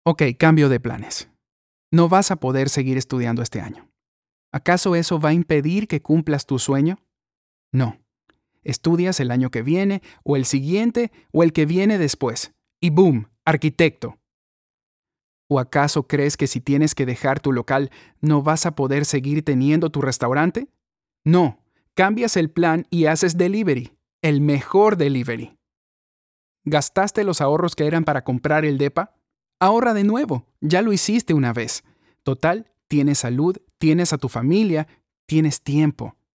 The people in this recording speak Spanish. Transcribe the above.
Ok, cambio de planes. No vas a poder seguir estudiando este año. ¿Acaso eso va a impedir que cumplas tu sueño? No. Estudias el año que viene, o el siguiente, o el que viene después. Y ¡boom! Arquitecto. ¿O acaso crees que si tienes que dejar tu local, no vas a poder seguir teniendo tu restaurante? No. Cambias el plan y haces delivery. El mejor delivery. ¿Gastaste los ahorros que eran para comprar el depa? Ahorra de nuevo. Ya lo hiciste una vez. Total, tienes salud, tienes a tu familia, tienes tiempo.